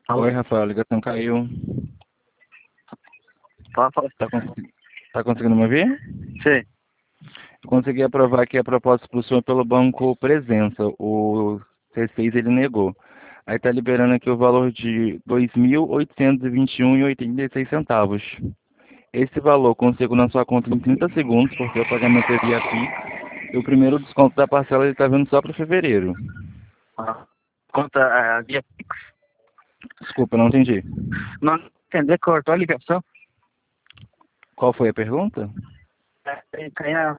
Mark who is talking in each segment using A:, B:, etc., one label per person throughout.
A: Oi,
B: Alô?
A: Rafael, a ligação caiu.
B: Fala.
A: Tá, tá conseguindo me ouvir?
B: Sim.
A: Consegui aprovar aqui a proposta para o senhor pelo Banco Presença. O C6 ele negou. Aí tá liberando aqui o valor de 2.821,86 centavos. Esse valor consigo na sua conta em 30 segundos, porque o pagamento é via Pix. E o primeiro desconto da parcela ele tá vindo só para fevereiro.
B: Ah, conta a via Pix.
A: Desculpa, não entendi.
B: Não entender, cortou a ligação.
A: Qual foi a pergunta?
B: Caiu.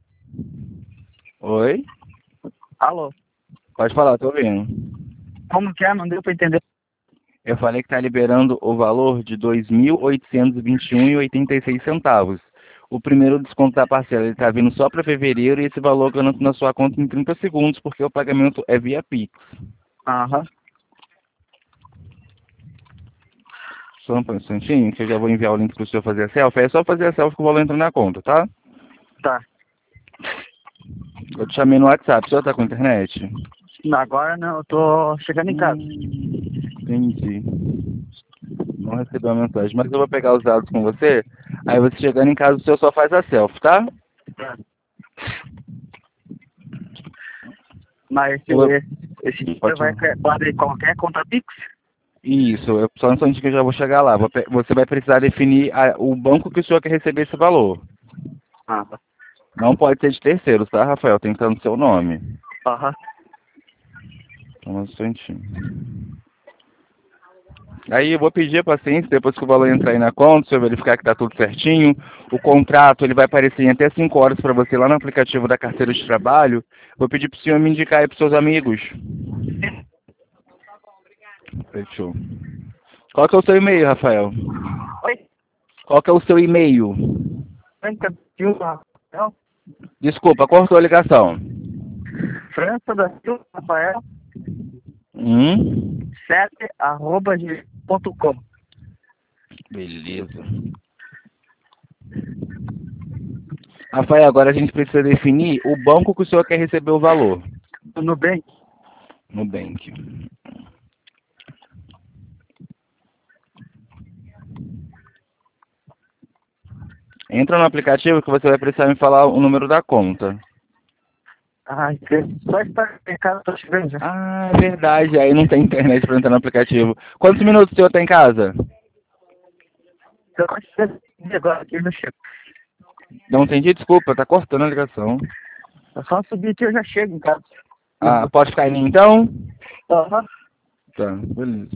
A: Oi?
B: Alô?
A: Pode falar, tô ouvindo.
B: Como que é? Não deu pra entender.
A: Eu falei que está liberando o valor de 2.821,86 centavos. O primeiro desconto da parcela está vindo só para fevereiro e esse valor ganha na sua conta em 30 segundos, porque o pagamento é via Pix.
B: Aham.
A: Só um instantinho, que eu já vou enviar o link para o senhor fazer a selfie. É só fazer a selfie que o valor entra na conta, tá?
B: Tá.
A: Eu te chamei no WhatsApp. O senhor está com internet?
B: Agora não, eu tô chegando em casa.
A: Entendi. Não recebi a mensagem, mas eu vou pegar os dados com você. Aí você chegando em casa, o senhor só faz a selfie, tá?
B: Tá. Mas
A: Eu vou...
B: esse dinheiro
A: Pode...
B: pode qualquer conta Pix?
A: Isso, só um instantinho que eu já vou chegar lá. Você vai precisar definir o banco que o senhor quer receber esse valor.
B: Ah, tá.
A: Não pode ser de terceiros, tá, Rafael? Tem que estar no seu nome.
B: Aham.
A: Só um instantinho. Aí eu vou pedir a paciência, depois que o valor entrar aí na conta, o senhor verificar que está tudo certinho. O contrato ele vai aparecer em até 5 horas para você lá no aplicativo da carteira de trabalho. Vou pedir para o senhor me indicar aí para os seus amigos. Fechou. Qual que é o seu e-mail, Rafael?
B: Oi?
A: Qual que é o seu e-mail?
B: Franca Silva Rafael?
A: Desculpa, cortou a ligação.
B: França da Silva Rafael
A: Hum?
B: 7@gmail.com.
A: Beleza. Rafael, agora a gente precisa definir o banco que o senhor quer receber o valor.
B: Do Nubank.
A: Nubank. Entra no aplicativo que você vai precisar me falar o número da conta.
B: Ai, só estar em casa, tô chegando já.
A: Ah, é verdade. Aí não tem internet para entrar no aplicativo. Quantos minutos o senhor tem em casa?
B: Eu tô chegando agora aqui no chego.
A: Não entendi, desculpa. Tá cortando a ligação.
B: É só subir que eu já chego em casa.
A: Ah, pode ficar aí então?
B: Aham.
A: Tá, beleza.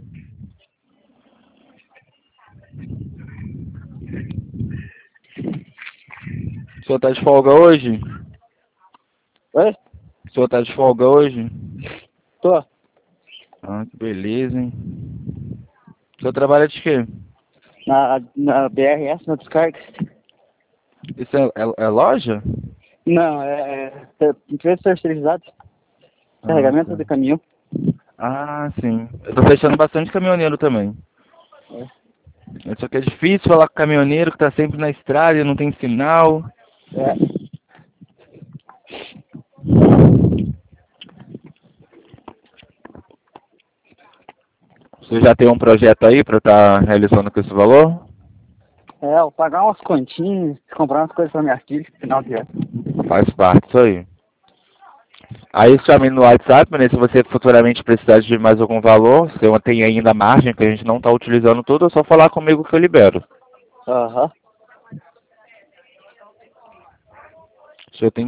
A: O senhor tá de folga hoje?
B: Oi?
A: O senhor tá de folga hoje?
B: Tô.
A: Ah, que beleza, hein? O senhor trabalha de quê?
B: Na BRS, na descarga.
A: Isso é loja?
B: Não, empresa terceirizada.
A: Ah,
B: Carregamento
A: tá.
B: de caminhão.
A: Ah, sim. Eu tô fechando bastante caminhoneiro também.
B: É.
A: Só que é difícil falar com caminhoneiro que tá sempre na estrada e não tem sinal.
B: É.
A: Você já tem um projeto aí para estar realizando com esse valor?
B: Eu pagar umas continhas, comprar umas coisas pra minha filha, final de ano.
A: Faz parte disso aí. Aí chame no WhatsApp, né? Se você futuramente precisar de mais algum valor, se eu tenho ainda margem que a gente não está utilizando tudo, é só falar comigo que eu libero.
B: Aham.
A: Se eu tenho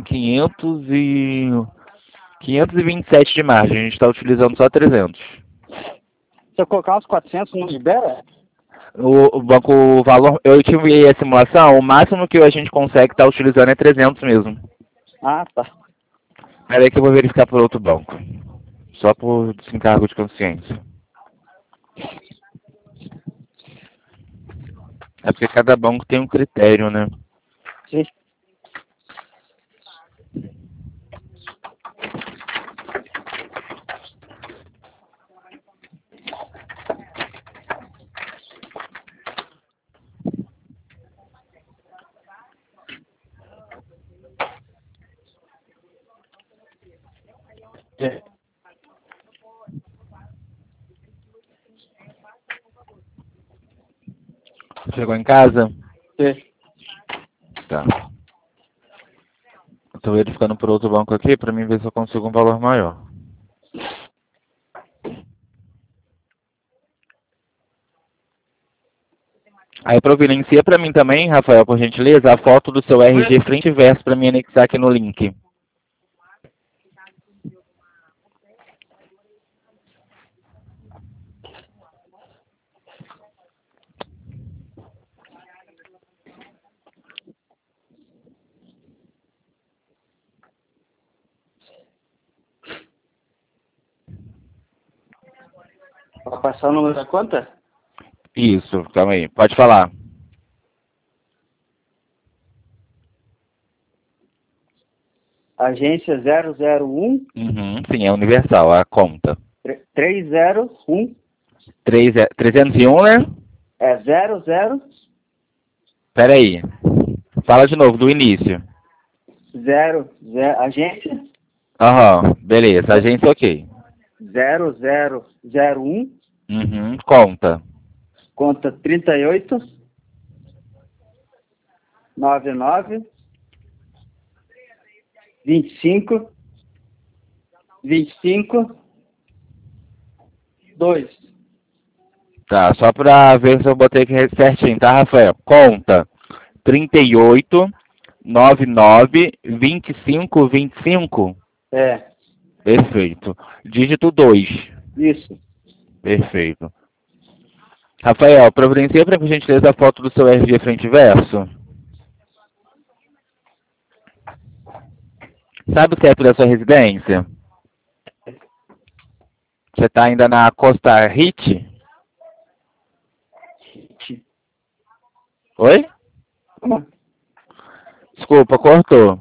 A: 527 de margem, a gente está utilizando só 300.
B: Se eu colocar uns 400, não libera?
A: O banco, o valor, eu tive a simulação, o máximo que a gente consegue estar utilizando é 300 mesmo.
B: Ah, tá.
A: Peraí que eu vou verificar por outro banco. Só por desencargo de consciência. É porque cada banco tem um critério, né?
B: Sim.
A: Chegou em casa?
B: Sim.
A: Tá. Eu tô verificando por outro banco aqui pra mim ver se eu consigo um valor maior. Aí providencia pra mim também, Rafael, por gentileza, a foto do seu RG frente e verso pra mim anexar aqui no link.
B: Vai passar o número da conta?
A: Isso, calma aí. Pode falar.
B: Agência 001
A: Uhum, sim, é universal, a conta.
B: 301
A: 301, né?
B: é 00
A: Pera aí. Fala de novo, do início.
B: 0 agência
A: Aham, beleza. Agência ok.
B: 0001
A: Uhum, conta.
B: conta 38 99 25 25 2.
A: Tá, só pra ver se eu botei aqui certinho, tá, Rafael? Conta 38 99 25 25.
B: É,
A: Perfeito. Dígito 2.
B: isso.
A: Perfeito. Rafael, providencia pra gentileza a foto do seu RG frente e verso. Sabe o CEP da sua residência? Você tá ainda na Costa Hit? Oi? Desculpa, cortou.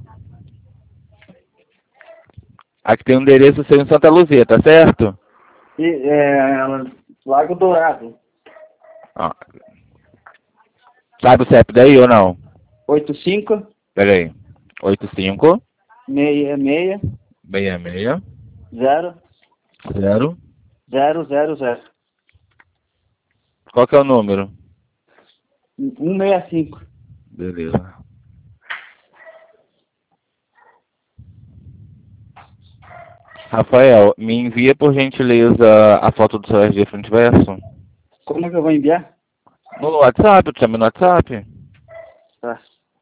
A: Aqui tem um endereço seu em Santa Luzia, tá certo?
B: E, Lago Dourado.
A: Ó. Sabe o CEP daí ou não?
B: 85
A: Pera aí. 85
B: 66
A: 66
B: 0
A: 0.
B: 000
A: Qual que é o número?
B: 165.
A: Beleza. Rafael, me envia por gentileza a foto do seu RG frente e verso.
B: Como é que eu vou enviar?
A: No WhatsApp, eu te chamo no WhatsApp.
B: Tá.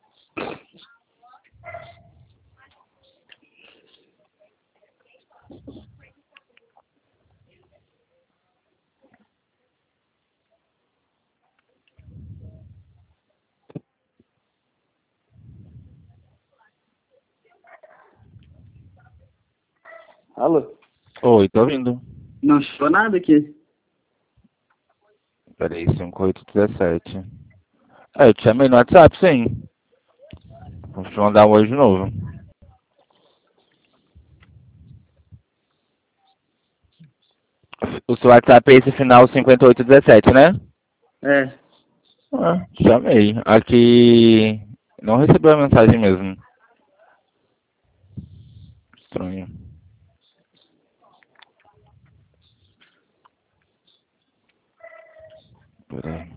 B: Alô?
A: Oi, tô ouvindo.
B: Não chegou nada aqui.
A: Peraí, 5817. Eu te chamei no WhatsApp, sim. Vou te mandar um oi de novo. O seu WhatsApp é esse final 5817, né?
B: É.
A: Ah, chamei. Aqui não recebeu a mensagem mesmo. Estranho. Peraí.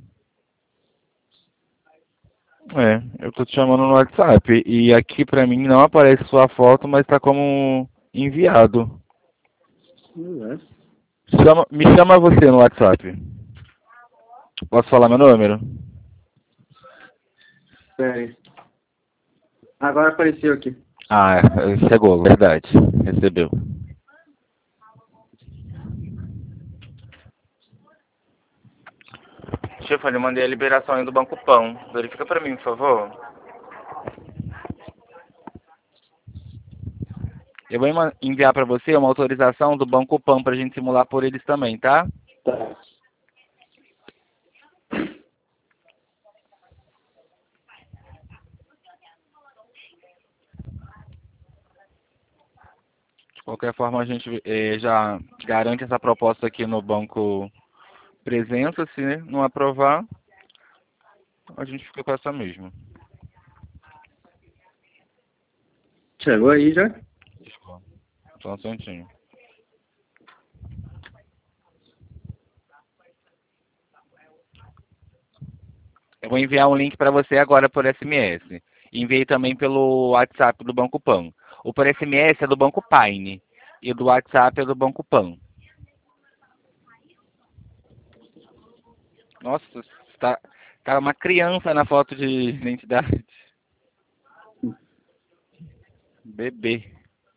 A: Eu tô te chamando no WhatsApp e aqui pra mim não aparece sua foto, mas tá como enviado. Me chama você no WhatsApp. Posso falar meu número?
B: Pera aí. Agora apareceu aqui.
A: Ah, chegou, verdade. Recebeu. Stefani, mandei a liberação aí do Banco Pão. Verifica pra mim, por favor. Eu vou enviar pra você uma autorização do Banco Pão pra gente simular por eles também, tá?
B: Tá.
A: De qualquer forma, a gente já garante essa proposta aqui no Banco Presença. Se não aprovar, a gente fica com essa mesma.
B: Chegou aí já?
A: Desculpa. Só um instantinho. Eu vou enviar um link para você agora por SMS. Enviei também pelo WhatsApp do Banco Pan. O por SMS é do Banco Paine e o do WhatsApp é do Banco Pan. Nossa, tá uma criança na foto de identidade. Bebê.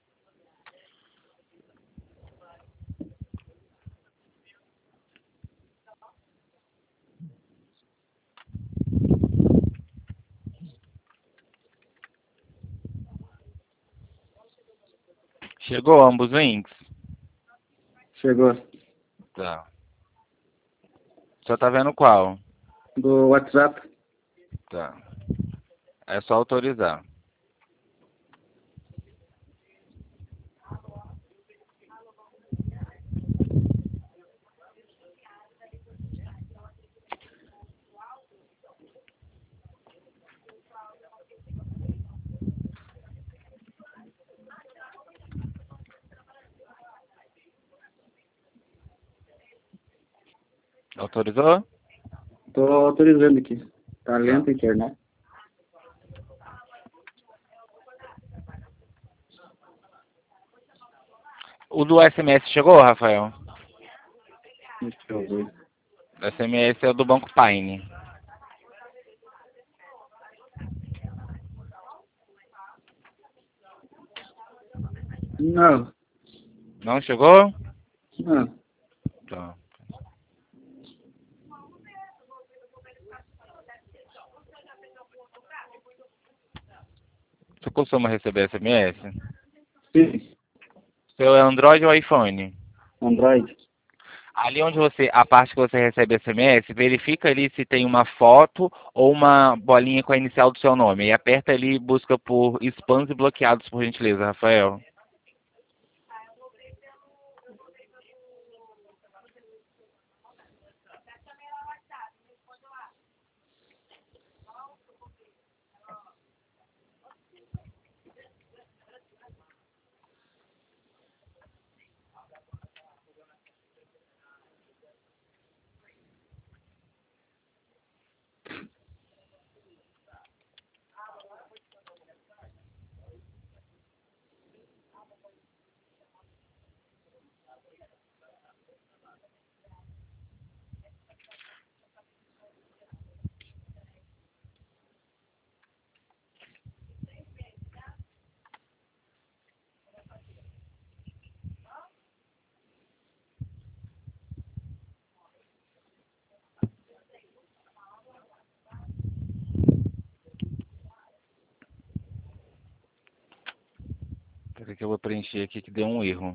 A: Chegou ambos links?
B: Chegou.
A: Tá. Só tá vendo qual?
B: Do WhatsApp.
A: Tá. É só autorizar. Autorizou?
B: Tô autorizando aqui. Tá
A: Tá.
B: lento a internet.
A: O do SMS chegou, Rafael?
B: Deixa eu ver.
A: O SMS é o do Banco Paine.
B: Não.
A: Não chegou?
B: Não.
A: Tá. Você costuma receber SMS?
B: Sim.
A: Seu é Android ou iPhone?
B: Android.
A: Ali onde a parte que você recebe SMS, verifica ali se tem uma foto ou uma bolinha com a inicial do seu nome. E aperta ali e busca por spams e bloqueados, por gentileza, Rafael. Peraí que eu vou preencher aqui que deu um erro.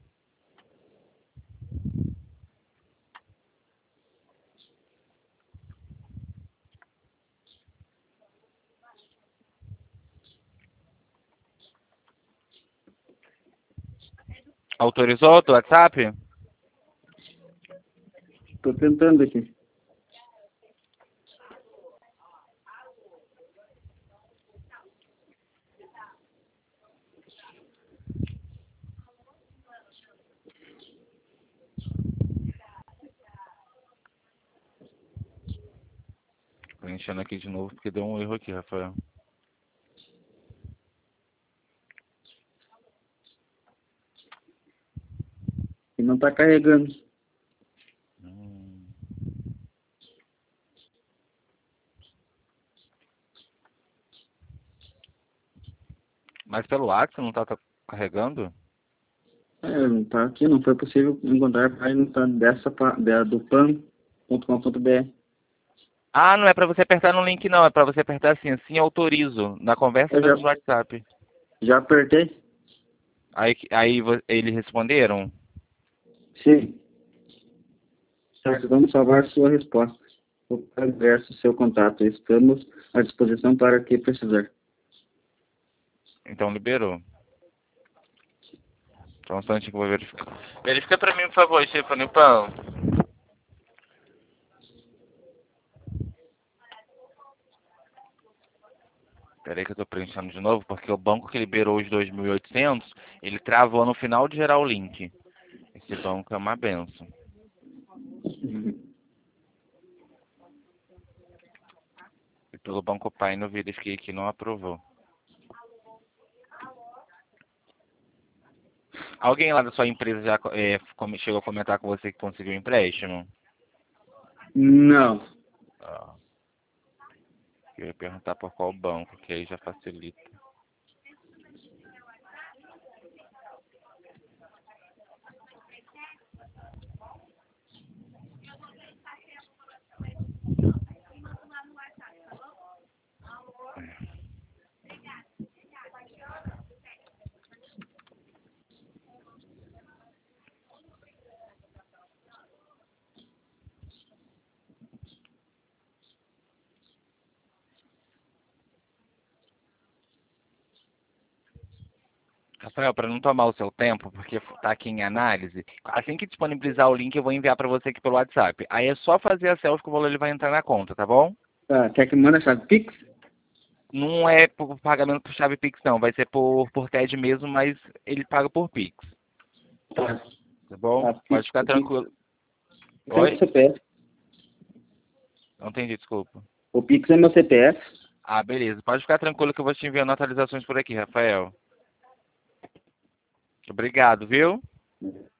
A: Autorizou do WhatsApp?
B: Tô tentando aqui.
A: Preenchendo aqui de novo porque deu um erro aqui, Rafael.
B: E não tá carregando.
A: Hum. Mas pelo WhatsApp não tá carregando?
B: Não tá aqui, não foi possível encontrar a página do pan.com.br.
A: Ah, não é pra você apertar no link não, é pra você apertar assim autorizo, na conversa
B: Eu
A: mesmo do WhatsApp.
B: já apertei?
A: Aí eles responderam?
B: Sim. Certo, vamos salvar sua resposta. O verso seu contato. Estamos à disposição para o que precisar.
A: Então liberou. Só um instante que eu vou verificar. Verifica pra mim, por favor, Stephanie Pão. Peraí que eu tô preenchendo de novo, porque o banco que liberou os 2.800, ele travou no final de gerar o link. Esse banco é uma benção. pelo Banco Pai no verifiquei que não aprovou. Alguém lá da sua empresa já chegou a comentar com você que conseguiu empréstimo?
B: Não.
A: Ah, eu ia perguntar por qual banco, que aí já facilita. Rafael, para não tomar o seu tempo, porque está aqui em análise, assim que disponibilizar o link, eu vou enviar para você aqui pelo WhatsApp. Aí é só fazer a selfie que o valor ele vai entrar na conta, tá bom?
B: Tá, quer que mande a chave Pix?
A: Não é por pagamento por chave Pix, não. Vai ser por TED mesmo, mas ele paga por Pix.
B: Tá.
A: Tá bom?
B: Tá,
A: Pode
B: Pix,
A: ficar tranquilo.
B: Pix é meu
A: Oi?
B: CPF.
A: Não entendi, desculpa.
B: O Pix é meu CPF.
A: Ah, beleza. Pode ficar tranquilo que eu vou te enviando atualizações por aqui, Rafael. Obrigado, viu?